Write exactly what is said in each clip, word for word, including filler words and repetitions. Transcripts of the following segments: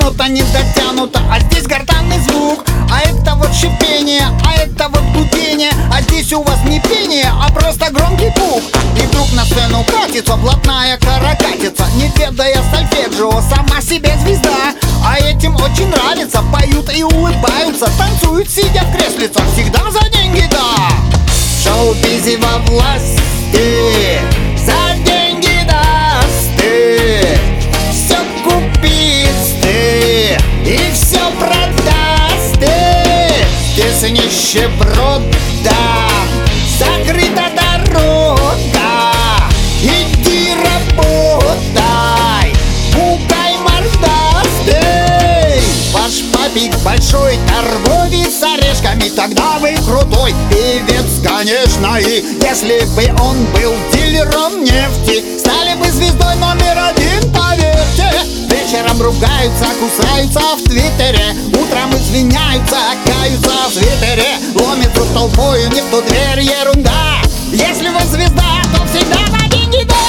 нота не дотянута, а здесь гортанный звук. А это вот шипение, а это вот гудение. А здесь у вас не пение, а просто громкий пух. И вдруг на сцену катится блатная каракатица, не ведая сольфеджио, сама себе звезда. А этим очень нравится, поют и улыбаются, танцуют, сидя в креслицах, всегда за деньги, да. В шоу-бизе во власти, за деньги даст ты, все купишь ты и все продаст ты. Здесь нищеброд, да, закрыта дорога. Иди работай, пугай мордастый. Ваш папик большой торговец с орешками, тогда вы крутой певец, конечно. И если бы он был дилером нефти, стали бы звездой номер один, поверьте. Вечером ругаются, кусаются в твиттере, утром извиняются, каются в свитере, ломят тут толпою не в ту дверь, ерунда. Если вы звезда, то всегда на деньги, да.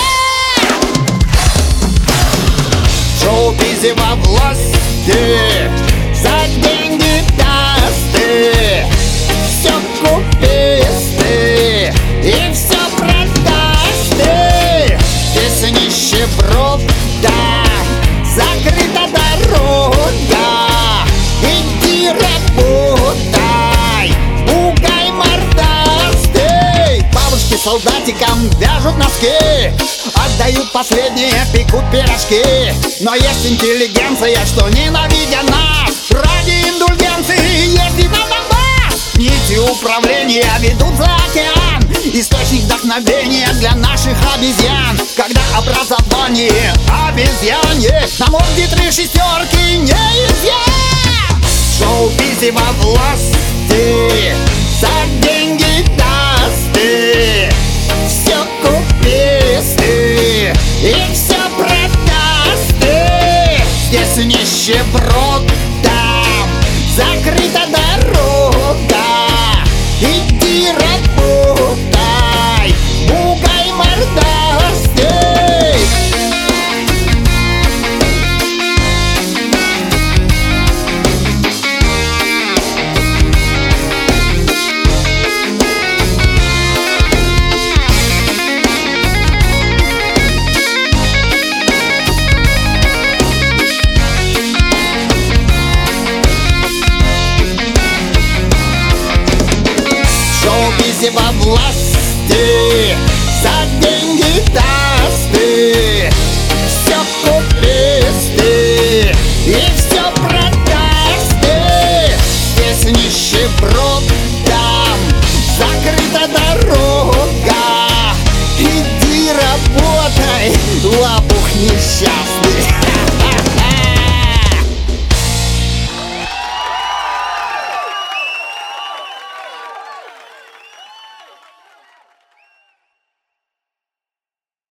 В шоу-бизе во власти, за деньги даст ты, все купишь ты и все продашь ты. Здесь нищеброд, да, закрыта дорога. Иди работай, пугай мордастый. Бабушки солдатикам вяжут носки, отдают последние, пекут пирожки. Но есть интеллигенция, что ненавидя нас, ради индульгенции ездит на Донбасс. Нити управления ведут за океан, источник вдохновения для наших обезьян. Когда образование обезьяне, на морде три шестерки не изъян. В шоу-бизе во власти, за деньги даст ты, все купишь ты и все продаст ты. Здесь нищеброд, там закрыта дорога. Иди работай, пугай мордастый. Во власти, за деньги даст ты, все купишь ты и